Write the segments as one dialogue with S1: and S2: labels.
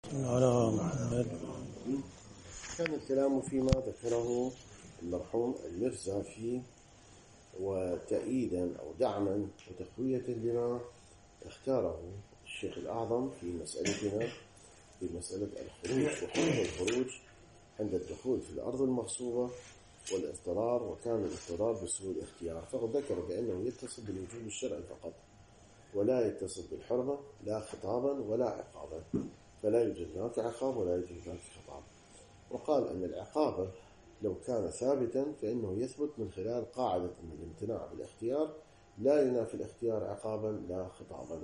S1: على محمد.
S2: كان الكلام فيما ذكره المرحوم المرزافي وتأييدا أو دعما وتقوية لما اختاره الشيخ الأعظم في مسألتنا في مسألة الخروج وحكم الخروج عند الدخول في الأرض المغصوبة والاضطرار، وكان الاضطرار بسوء الاختيار، فقد ذكر بأنه يتصل بالوجوب الشرعي فقط ولا يتصل بالحرمة لا خطابا ولا عقابا، فلا يوجد هناك عقاب ولا يوجد هناك خطاب. وقال أن العقاب لو كان ثابتا فإنه يثبت من خلال قاعدة أن الامتناع بالاختيار لا ينافي الاختيار عقابا لا خطابا.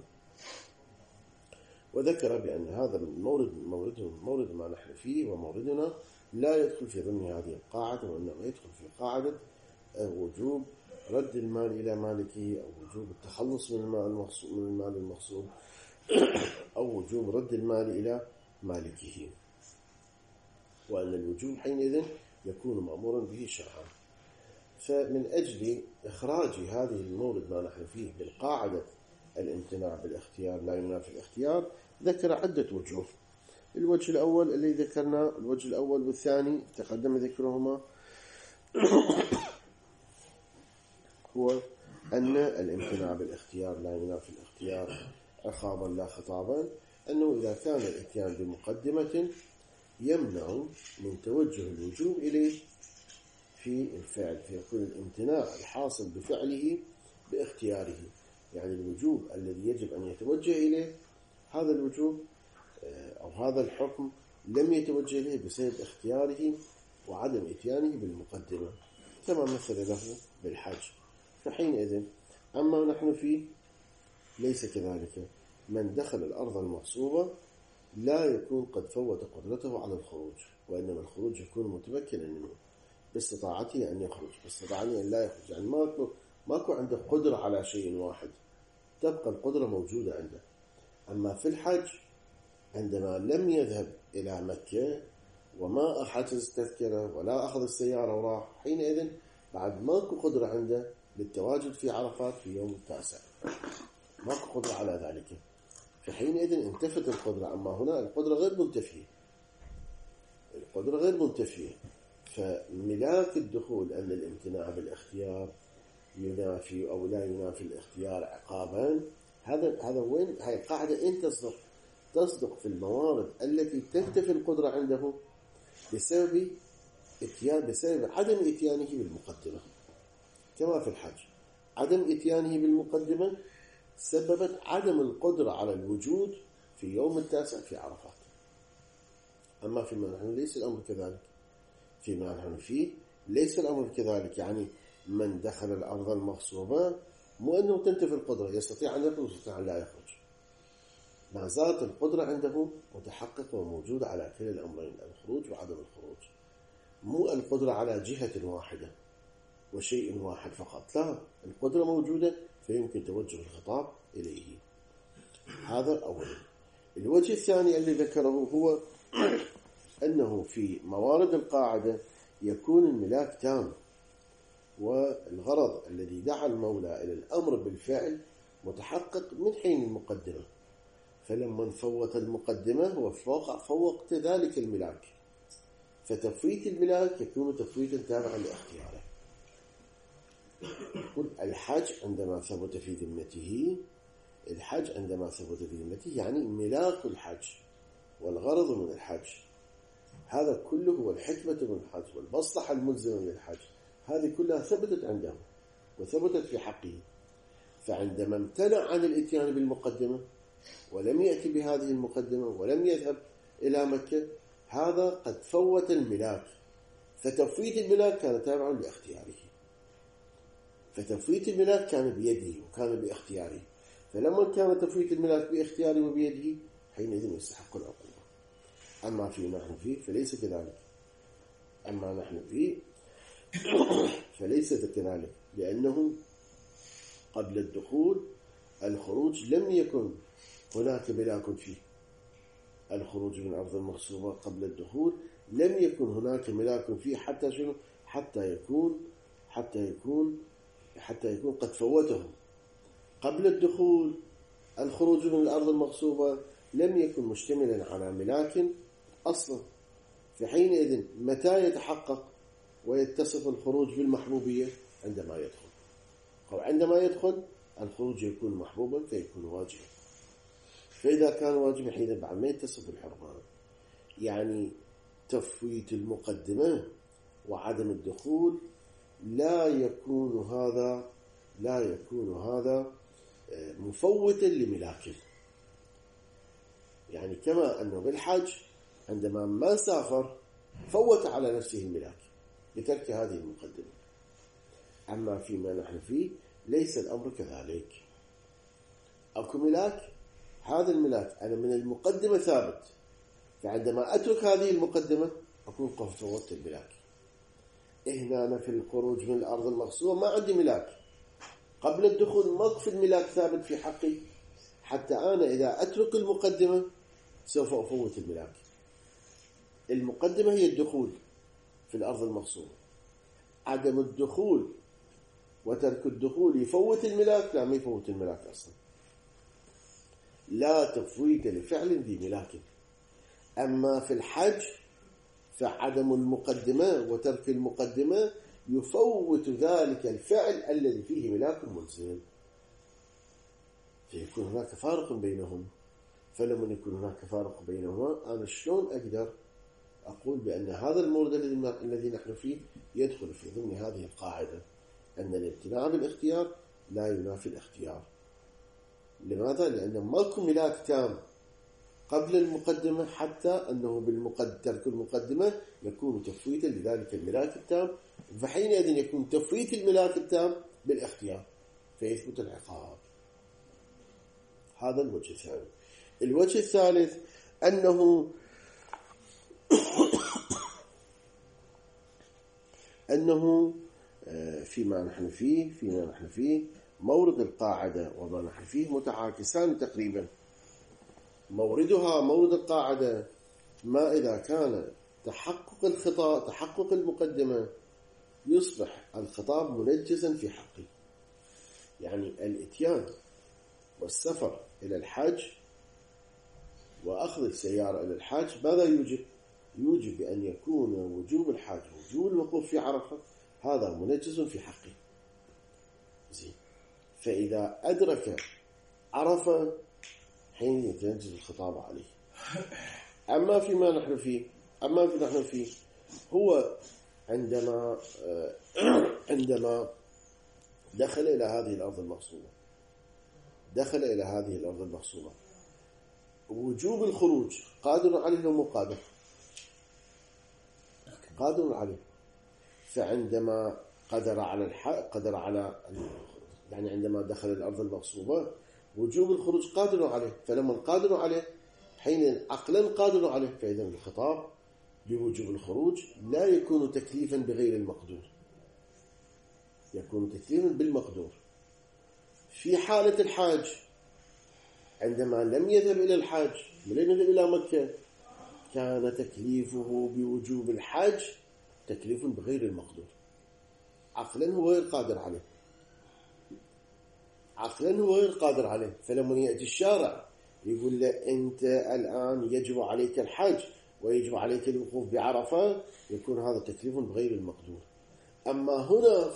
S2: وذكر بأن هذا مورد ما نحن فيه وموردنا لا يدخل في ضمن هذه القاعدة، وإنما يدخل في قاعدة وجوب رد المال إلى مالكه، أو وجوب التخلص من المال المغصوب، أو وجوب رد المال إلى مالكه، وأن الوجوب حينئذ يكون مأمورا به شرعا. فمن أجل إخراج هذه المورد ما نحن فيه بالقاعدة الامتناع بالاختيار لا ينافي الاختيار، ذكر عدة وجوه. الوجه الأول الذي ذكرنا، الوجه الأول والثاني تقدم ذكرهما، هو أن الامتناع بالاختيار لا ينافي الاختيار عقابا لا خطابا، أنه إذا كان الاتيان بمقدمة يمنع من توجه الوجوب إليه في الفعل، فيكون الامتناع الحاصل بفعله باختياره، يعني الوجوب الذي يجب أن يتوجه إليه هذا الوجوب أو هذا الحكم لم يتوجه إليه بسبب اختياره وعدم اتيانه بالمقدمة، كما مثل له بالحج. فحينئذ أما نحن فيه ليس كذلك، من دخل الأرض المغصوبة لا يكون قد فوت قدرته على الخروج، وإنما الخروج يكون متمكنا منه باستطاعته أن يخرج، باستطاعته أن لا يخرج، يعني ماكو عنده قدرة على شيء واحد، تبقى القدرة موجودة عنده. أما في الحج عندما لم يذهب إلى مكة وما حجز تذكرة ولا أخذ السيارة وراح، حينئذ بعد ماكو قدرة عنده للتواجد في عرفات في يوم التاسع، ماكو قدرة على ذلك، فحينئذ انتفت القدرة. أما هنا القدرة غير منتفية، القدرة غير منتفية، فملاك الدخول أن الامتناع بالاختيار ينافي أو لا ينافي الاختيار عقابا، هذا وين هاي القاعدة إن تصدق في الموارد التي تنتفي القدرة عنده بسبب عدم اتيانه بالمقدمة، كما في الحج عدم اتيانه بالمقدمة سببت عدم القدرة على الوجود في يوم التاسع في عرفات. أما فيما نحن ليس الأمر كذلك، فيما نحن فيه ليس الأمر كذلك، يعني من دخل الأرض المغصوبة مو أنه تنتفي القدرة، يستطيع أن يخرج ويستطيع أن لا يخرج، ما زالت القدرة عنده متحققة وموجودة على كلا الأمرين، الخروج وعدم الخروج، مو القدرة على جهة واحدة وشيء واحد فقط، لا، القدرة موجودة فيمكن توجه الخطاب إليه. هذا أولا. الوجه الثاني الذي ذكره هو أنه في موارد القاعدة يكون الملاك تام، والغرض الذي دعا المولى إلى الأمر بالفعل متحقق من حين المقدمة، فلما نفوت المقدمة هو فوقت ذلك الملاك، فتفويت الملاك يكون تفويتا تابعا لاختياره. الحج عندما ثبت في ذمته، الحج عندما ثبت في ذمته يعني ملاك الحج والغرض من الحج، هذا كله هو الحكمة من الحج والمصلحة الملزمة من الحج، هذه كلها ثبتت عنده وثبتت في حقه. فعندما امتنع عن الاتيان بالمقدمة ولم يأتي بهذه المقدمة ولم يذهب إلى مكة، هذا قد فوت الملاك، فتفويت الملاك كان تابعا لاختياره، فتفويت الملاك كان بيده وكان باختياره، فلما كان تفويت الملاك باختياره وبيده حينئذ يستحق العقوبة. أما فيما نحن فيه فليس كذلك، أما نحن فيه فليس كذلك، لأنه قبل الدخول الخروج لم يكن هناك ملاك فيه، الخروج من أرض المغصوبة قبل الدخول لم يكن هناك ملاك فيه حتى شنو؟ حتى يكون قد فوته قبل الدخول. الخروج من الأرض المغصوبة لم يكن مشتملا على ملاك أصلا، في حينئذ متى يتحقق ويتصف الخروج بالمحبوبية؟ عندما يدخل، أو عندما يدخل الخروج يكون محبوبا فيكون واجبا. فإذا كان واجبا حينئذ بعد ما يتصف بالحرمان، يعني تفويت المقدمة وعدم الدخول لا يكون هذا مفوتا لملاكه. يعني كما أنه بالحج عندما ما سافر فوت على نفسه الملاك بترك هذه المقدمة، أما فيما نحن فيه ليس الأمر كذلك. أكو ملاك، هذا الملاك أنا من المقدمة ثابت، فعندما أترك هذه المقدمة أكون قد فوتت الملاك. هنا أنا في الخروج من الأرض المغصوبة ما عندي ملاك، قبل الدخول موقف الملاك ثابت في حقي، حتى أنا إذا أترك المقدمة سوف أفوت الملاك. المقدمة هي الدخول في الأرض المغصوبة، عدم الدخول وترك الدخول يفوت الملاك؟ لا، ما يفوت الملاك أصلا، لا تفويت لفعل ذي ملاك. أما في الحج فعدم المقدمة وترك المقدمة يفوت ذلك الفعل الذي فيه ملاك ملزم، فيكون هناك فارق بينهم. فلما يكون هناك فارق بينهما أنا شلون أقدر أقول بأن هذا المورد الذي نحن فيه يدخل في ضمن هذه القاعدة أن الامتناع بالاختيار لا ينافي الاختيار؟ لماذا؟ لأن ماكو ملاك تام قبل المقدمة، حتى أنه ترك المقدمة يكون تفويتا لذلك الملاك التام، فحينئذ يكون تفويت الملاك التام بالاختيار فيثبت العقاب. هذا الوجه الثاني. الوجه الثالث أنه فيما نحن فيه مورد القاعدة وما نحن فيه متعاكسان تقريبا. مورد القاعدة ما إذا كان تحقق المقدمة يصبح الخطاب منجزا في حقه. يعني الإتيان والسفر إلى الحج وأخذ السيارة إلى الحج ماذا يوجب؟ يوجب بأن يكون وجوب الحج وجوب الوقوف في عرفة هذا منجز في حقه. زين، فإذا أدرك عرفة حين يتنجز الخطاب عليه. أما فيما نحن فيه هو عندما دخل إلى هذه الأرض المغصوبة وجوب الخروج قادر عليه أو مو قادر؟ قادر عليه. فعندما قدر على يعني عندما دخل الأرض المغصوبة وجوب الخروج قادر عليه، فلما قادر عليه حين عقلا قادر عليه، فإذا الخطاب بوجوب الخروج لا يكون تكليفا بغير المقدور، يكون تكليفا بالمقدور. في حالة الحاج عندما لم يذهب إلى الحاج ولم يذهب إلى مكة كان تكليفه بوجوب الحج تكليف بغير المقدور، عقلا هو غير قادر عليه. فلما يأتي الشارع يقول له أنت الآن يجب عليك الحج ويجب عليك الوقوف بعرفة، يكون هذا تكليف بغير المقدور. أما هنا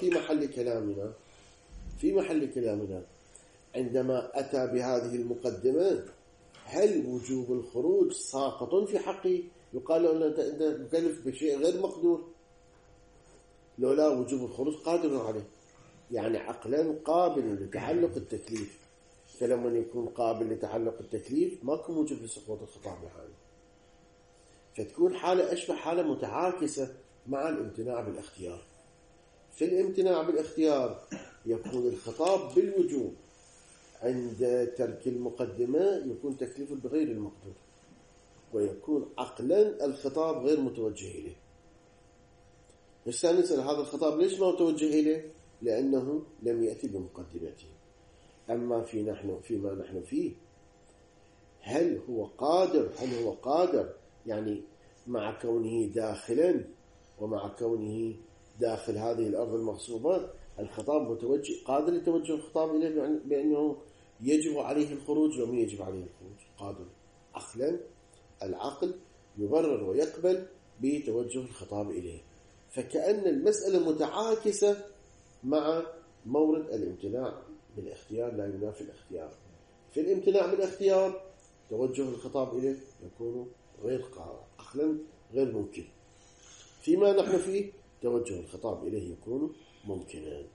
S2: في محل كلامنا عندما أتى بهذه المقدمة هل وجوب الخروج ساقط في حقه؟ يقال له أنت مكلف بشيء غير مقدور، لولا وجوب الخروج قادر عليه، يعني عقلا قابل لتعلق التكليف. فلما يكون قابل لتعلق التكليف ماكو موجب لسقوط الخطاب بحاله، فتكون حالة أشبه حالة متعاكسة مع الامتناع بالاختيار. في الامتناع بالاختيار يكون الخطاب بالوجوب، عند ترك المقدمة يكون تكليف بغير المقدور، ويكون عقلا الخطاب غير متوجه إليه. بس نسأل هذا الخطاب ليش ما متوجه إليه؟ لأنه لم يأتي بمقدمته. أما فيما نحن فيه هل هو قادر يعني مع كونه داخلا ومع كونه داخل هذه الأرض المغصوبة الخطاب متوجه، قادر يتوجه الخطاب إليه بأنه يجب عليه الخروج وما يجب عليه الخروج، قادر. عقلا العقل يبرر ويقبل بتوجه الخطاب إليه، فكأن المسألة متعاكسة مع مورد الامتناع بالاختيار لا ينافي الاختيار. في الامتناع بالاختيار توجه الخطاب إليه يكون غير عقلا غير ممكن، فيما نحن فيه توجه الخطاب إليه يكون ممكنا.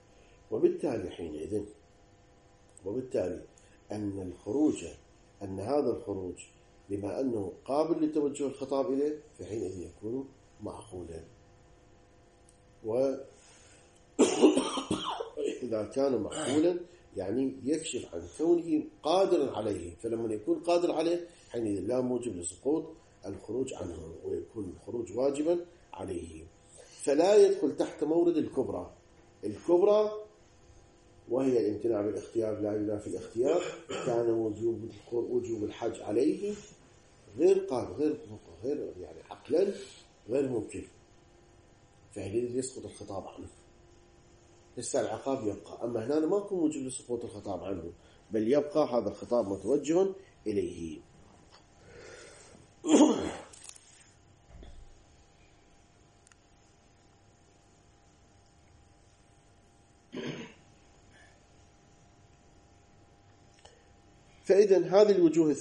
S2: وبالتالي أن هذا الخروج بما أنه قابل لتوجه الخطاب إليه فحينئذ يكون معقولا. وإذا كان معقولا يعني يكشف عن كونه قادرا عليه، فلما يكون قادر عليه حينئذ لا موجب لسقوط الخروج عنه ويكون الخروج واجبا عليه، فلا يدخل تحت مورد الكبرى وهي الامتناع بالاختيار لا ينافي الاختيار. كان وجوب الحج عليه غير قادر غير يعني عقلا غير ممكن، فحينئذ يسقط الخطاب عنه. لسه العقاب يبقى، أما هنا ما يكون موجب لسقوط الخطاب عنه، بل يبقى هذا الخطاب متوجه إليه. فإذن هذه الوجوه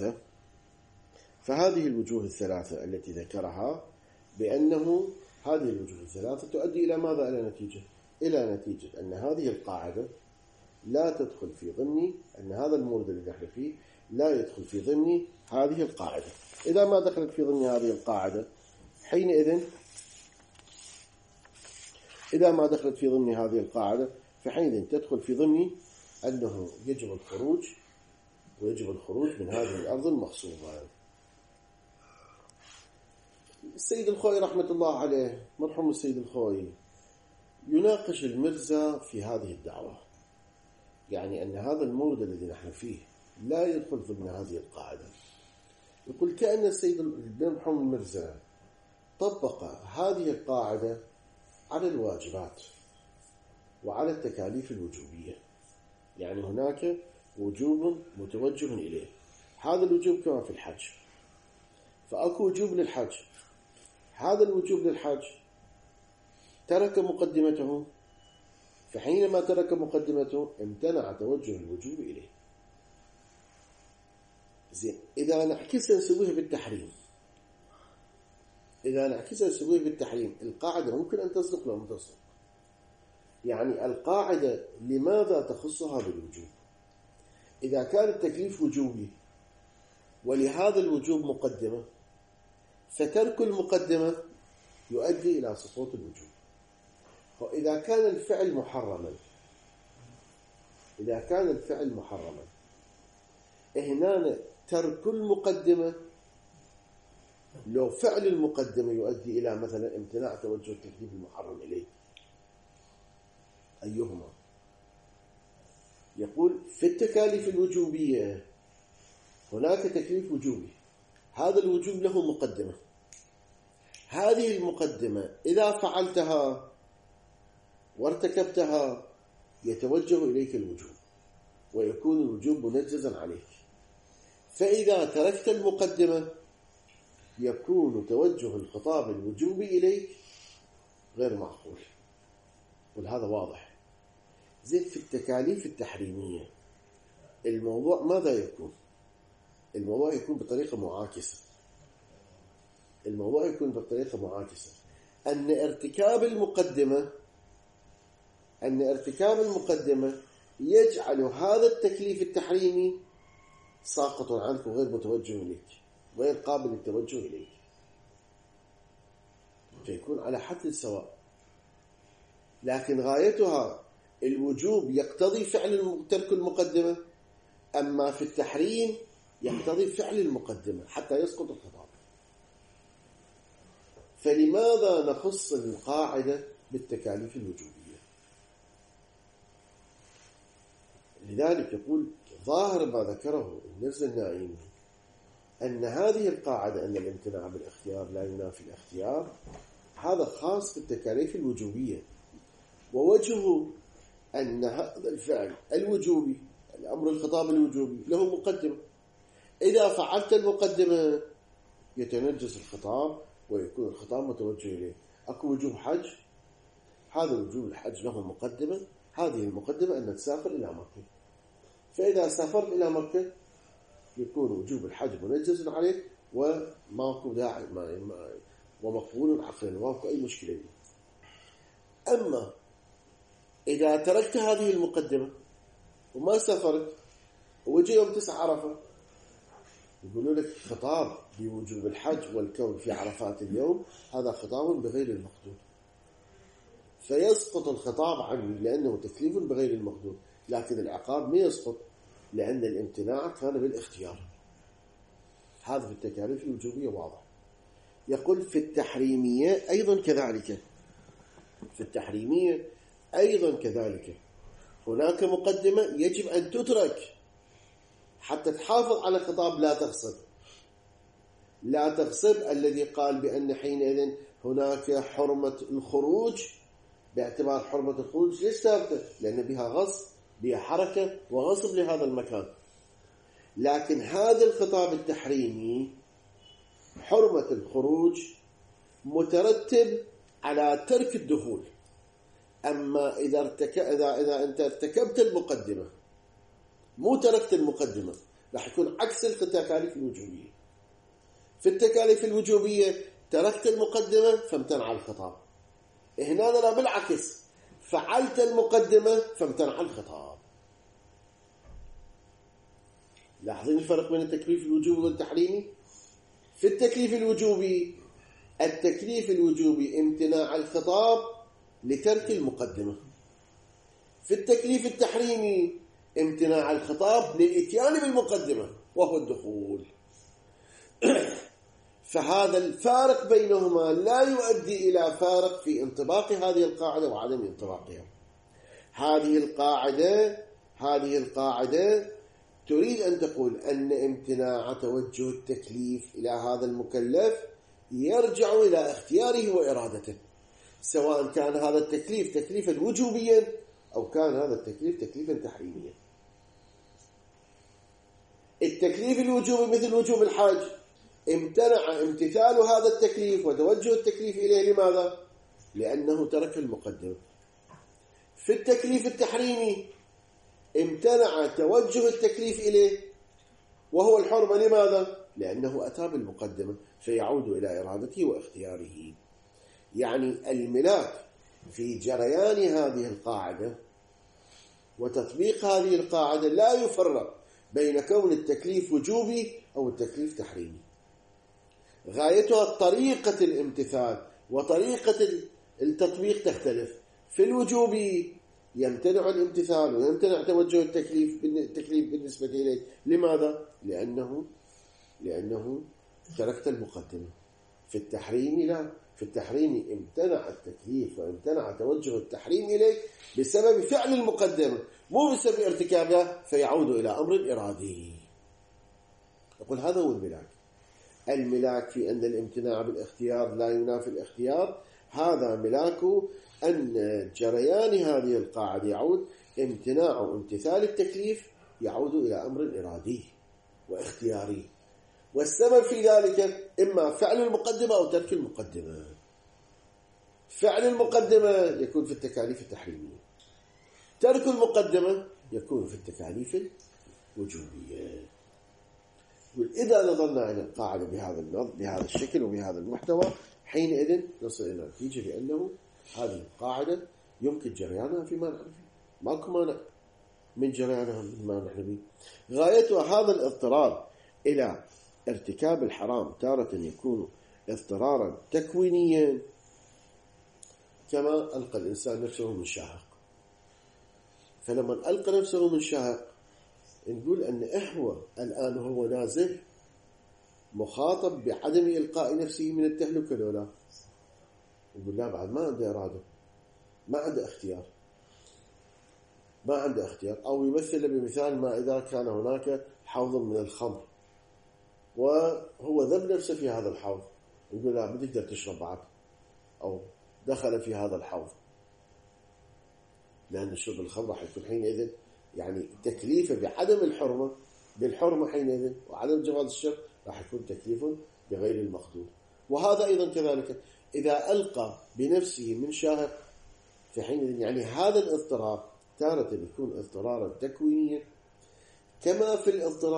S2: الثلاثة التي ذكرها، بأنه هذه الوجوه الثلاثة تؤدي إلى ماذا؟ إلى نتيجة أن هذه القاعدة لا تدخل في ضمن، أن هذا المورد اللي نحن فيه لا يدخل في ضمن هذه القاعدة. إذا ما دخلت في ضمن هذه القاعدة فحينئذ تدخل في ضمن أنه يجب الخروج من هذه الأرض المغصوبة. السيد الخوئي رحمة الله عليه، مرحوم السيد الخوئي، يناقش المرزا في هذه الدعوة، يعني أن هذا المورد الذي نحن فيه لا يدخل ضمن هذه القاعدة. يقول كأن السيد مرحوم المرزا طبق هذه القاعدة على الواجبات وعلى التكاليف الوجوبية، يعني هناك وجوب متوجه إليه، هذا الوجوب كما في الحج، فأكو وجوب للحج، هذا الوجوب للحج ترك مقدمته، فحينما ترك مقدمته امتنع توجه الوجوب إليه. زين، إذا نعكسها نسويها بالتحريم، القاعدة ممكن أن تصدق ولا ما تصدق؟ يعني القاعدة لماذا تخصها بالوجوب؟ إذا كان التكليف وجوبي ولهذا الوجوب مقدمة، فترك المقدمة يؤدي إلى سقوط الوجوب. وإذا كان الفعل محرما، هنا ترك المقدمة لو فعل المقدمة يؤدي إلى مثلا امتناع توجه التكليف المحرم إليه، أيهما؟ يقول في التكاليف الوجوبية هناك تكليف وجوبي، هذا الوجوب له مقدمة، هذه المقدمة إذا فعلتها وارتكبتها يتوجه إليك الوجوب ويكون الوجوب منجزا عليك، فإذا تركت المقدمة يكون توجه الخطاب الوجوبي إليك غير معقول. وهذا واضح. زين، في التكاليف التحريمية الموضوع ماذا يكون؟ الموضوع يكون بطريقة معاكسة. أن ارتكاب المقدمة يجعل هذا التكليف التحريمي ساقط عنك وغير متوجه إليك، غير قابل للتوجه إليك، فيكون على حد السواء. لكن غايتها الوجوب يقتضي فعل ترك المقدمة، أما في التحريم يقتضي فعل المقدمة حتى يسقط الخطاب. فلماذا نخص القاعدة بالتكاليف الوجوبية؟ لذلك يقول ظاهر ما ذكره المرزا النائمي أن هذه القاعدة أن الامتناع بالاختيار لا ينافي الاختيار، هذا خاص بالتكاليف الوجوبية، ووجهه أن هذا الفعل الوجوبي، الأمر الخطاب الوجوبي له مقدمة، إذا فعلت المقدمة يتنجس الخطاب ويكون الخطاب متوجه إليه. أكو وجوب حج، هذا وجوب الحج له مقدمة، هذه المقدمة أن تسافر إلى مكة. فإذا سافرت إلى مكة يكون وجوب الحج منجز عليك وماكو داعي ومقبول عقلا، وماكو أي مشكلة. أما إذا تركت هذه المقدمة وما سافرت وجي يوم 9 عرفة يقولوا لك خطاب بوجوب الحج والكون في عرفات اليوم هذا خطاب بغير المقدور، فيسقط الخطاب عنه لأنه تكليف بغير المقدور، لكن العقاب ما يسقط لأن الامتناع كان بالاختيار. هذا في التكاليف الوجوبية واضح. يقول في التحريمية أيضا كذلك، في التحريمية أيضا كذلك هناك مقدمة يجب أن تترك حتى تحافظ على خطاب لا تغصب. لا تغصب الذي قال بأن حينئذ هناك حرمة الخروج، باعتبار حرمة الخروج ليش ثابتة؟ لأن بها غصب، بها حركة وغصب لهذا المكان. لكن هذا الخطاب التحريمي حرمة الخروج مترتب على ترك الدخول. أما إذا أنت ارتكبت المقدمة مو تركت المقدمة راح يكون عكس التكاليف الوجوبية. في التكاليف الوجوبية تركت المقدمة فامتنع الخطاب، هنا لا بالعكس، فعلت المقدمة فامتنع الخطاب. لاحظين الفرق بين التكليف الوجوبي والتحريمي؟ في التكليف الوجوبي التكليف الوجوبي امتناع الخطاب لترك المقدمة، في التكليف التحريمي امتناع الخطاب للإتيان بالمقدمة وهو الدخول. فهذا الفارق بينهما لا يؤدي إلى فارق في انطباق هذه القاعدة وعدم انطباقها. هذه القاعدة تريد أن تقول أن امتناع توجه التكليف إلى هذا المكلف يرجع إلى اختياره وإرادته، سواء كان هذا التكليف تكليفا وجوبيا أو كان هذا التكليف تكليفا تحريميا. التكليف الوجوبي مثل وجوب الحج امتنع امتثال هذا التكليف وتوجه التكليف إليه، لماذا؟ لأنه ترك المقدمة. في التكليف التحريمي امتنع توجه التكليف إليه وهو الحرمة، لماذا؟ لأنه أتى بالمقدمة، فيعود إلى إرادته واختياره. يعني الملاك في جريان هذه القاعدة وتطبيق هذه القاعدة لا يفرق بين كون التكليف وجوبي أو التكليف تحريمي. غايتها طريقة الامتثال وطريقة التطبيق تختلف. في الوجوبي يمتنع الامتثال ويمتنع توجه التكليف بالنسبة إليه، لماذا؟ لأنه تركت المقدمة. في التحريم لا، في التحريم امتنع التكليف وامتنع توجه التحريم إليه بسبب فعل المقدمة مو بسبب ارتكابها، فيعود إلى أمر إرادي. أقول هذا هو الملاك. الملاك في أن الامتناع بالاختيار لا ينافي الاختيار، هذا ملاكه أن جريان هذه القاعدة يعود امتناع امتثال التكليف يعود إلى أمر إرادي واختياري، والسبب في ذلك إما فعل المقدمة أو ترك المقدمة. فعل المقدمة يكون في التكاليف التحريمية، ترك المقدمة يكون في التكاليف الوجوبية. وإذا نظرنا إلى القاعدة بهذا الشكل وبهذا المحتوى حينئذ نصل إلى النتيجة بأنه هذه القاعدة يمكن جريانها فيما نحن فيه، ماكو مانع من جريانها فيما نحن فيه. غايتها هذا الاضطرار إلى ارتكاب الحرام تارة يكون اضطرارا تكوينيا، كما ألقى الإنسان نفسه من شاهق. فلما ألقى نفسه من شاهق نقول أن الآن هو نازل مخاطب بعدم إلقاء نفسه من التهلكة لولا، نقول لا، بعد ما عنده إرادة، ما عنده اختيار، ما عنده اختيار. أو يمثل بمثال ما إذا كان هناك حوض من الخمر وهو ذب نفسه في هذا الحوض، يقول لا بتقدر تشرب بعد، أو دخل في هذا الحوض، لأن شرب الخمر راح يكون حينئذ يعني تكليفه بعدم الحرمة بالحرمة حينئذ وعدم جواز الشرط راح يكون تكليف بغير المقدور. وهذا أيضا كذلك إذا ألقى بنفسه من شاهق في حين يعني هذا الاضطرار تارة يكون اضطرارا تكوينيا كما في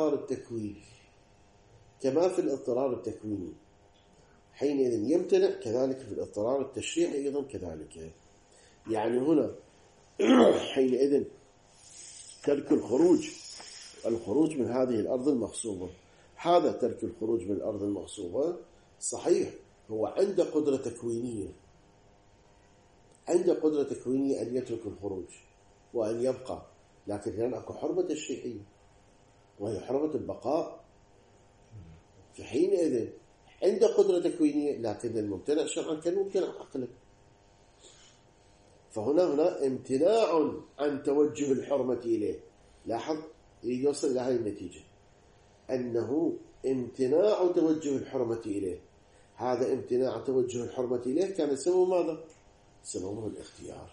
S2: الاضطرار التكويني حينئذ يمتنع كذلك في الاضطرار التشريعي أيضا كذلك. يعني هنا حينئذ ترك الخروج من هذه الأرض المغصوبة، هذا ترك الخروج من الأرض المغصوبة صحيح هو عنده قدرة تكوينية أن يترك الخروج وأن يبقى، لكن هنا أكو حرمة تشريعية وهي حرمة البقاء. في حينئذ عنده قدرة تكوينية لكن الممتنع شرعا كالممتنع عقلا. فهنا امتناع عن توجه الحرمة إليه. لاحظ يوصل إلى هذه النتيجة أنه امتناع توجه الحرمة إليه، هذا امتناع توجه الحرمة إليه كان سبب ماذا؟ سببه الاختيار.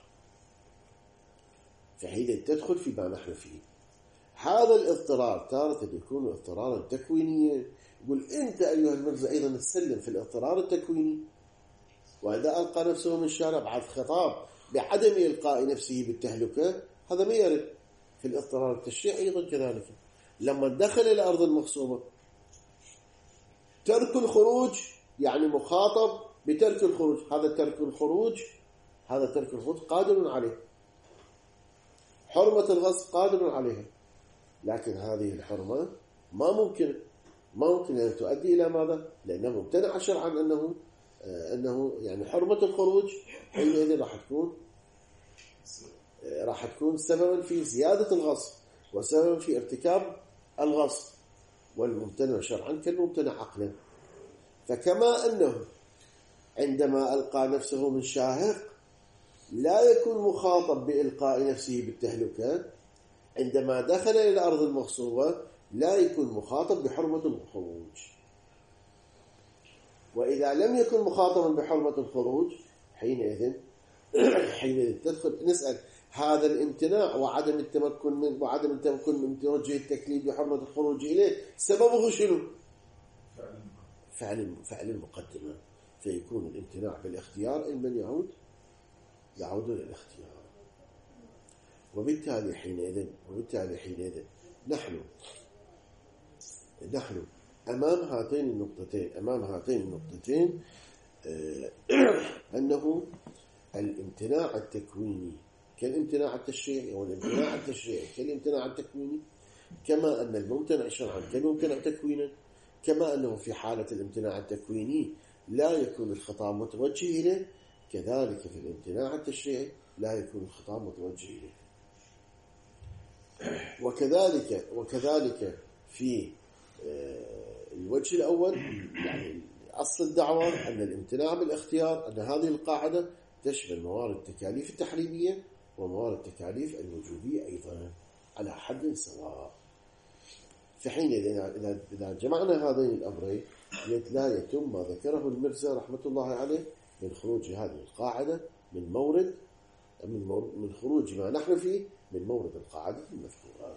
S2: فحين تدخل فيما نحن فيه هذا الاضطرار تارة يكون اضطرارا تكوينيا. يقول أنت أيها المرزا أيضا تسلم في الاضطرار التكويني، وإذا ألقى نفسه من الشارع بعد خطاب بعدم إلقاء نفسه بالتهلكة هذا ما يرد. في الاضطرار التشريعي أيضا كذلك لما دخل إلى أرض المغصوبة ترك الخروج يعني مخاطب بترك الخروج، هذا ترك الخروج قادر عليه، حرمة الغصب قادر عليها، لكن هذه الحرمة ما ممكن أن تؤدي إلى ماذا؟ لأنه ممتنع شرعا أنه يعني حرمة الخروج حينئذ راح تكون سببا في زيادة الغصب وسببا في ارتكاب الغصب، والممتنع شرعا كالممتنع عقلا. فكما أنه عندما ألقى نفسه من شاهق لا يكون مخاطب بإلقاء نفسه بالتهلكة، عندما دخل إلى الأرض المغصوبة لا يكون مخاطب بحرمة الخروج. وإذا لم يكن مخاطبا بحرمة الخروج حينئذ تدخل نسأل هذا الامتناع وعدم التمكن من توجه التكليف بحرمة الخروج إليه سببه شنو؟ فعل المقدمة. فيكون الامتناع بالاختيار من يعود للاختيار. وبالتالي حينئذ نحن أمام هاتين النقطتين أنه الامتناع التكويني كالامتناع التشريعي والامتناع التشريعي كالامتناع التكويني، كما أن الممتنع شرعا كالممتنع تكوينا، كما أنه في حالة الامتناع التكويني لا يكون الخطاب متوجه إليه، كذلك في الامتناع التشريعي لا يكون الخطاب متوجه إليه. وكذلك في الوجه الأول يعني أصل الدعوة أن الامتناع بالاختيار أن هذه القاعدة تشمل موارد التكاليف التحريمية وموارد التكاليف الوجوبية أيضا على حد سواء. في حين إذا جمعنا هذين الأمرين لا يتم ما ذكره المرزا رحمة الله عليه من خروج هذه القاعدة من خروج ما نحن فيه من مورد القاعدة المذكورة.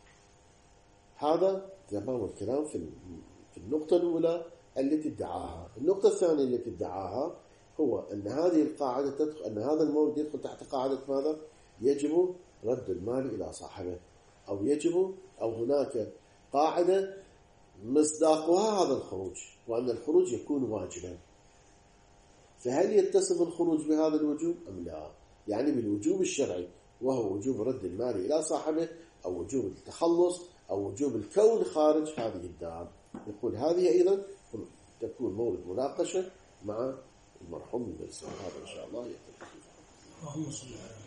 S2: هذا تمام الكلام في النقطة الأولى التي ادعاها. النقطة الثانية التي ادعاها هو أن هذه القاعدة أن هذا المورد يدخل تحت قاعدة ماذا؟ يجب رد المال إلى صاحبه، أو هناك قاعدة مصداقها هذا الخروج، وأن الخروج يكون واجبا. فهل يتصف الخروج بهذا الوجوب أم لا؟ يعني بالوجوب الشرعي وهو وجوب رد المال إلى صاحبه، أو وجوب التخلص، أو وجوب الكون خارج هذه الدار. يقول هذه أيضا تكون مورد مناقشة مع المرحوم المرسل. هذا إن شاء الله يتم.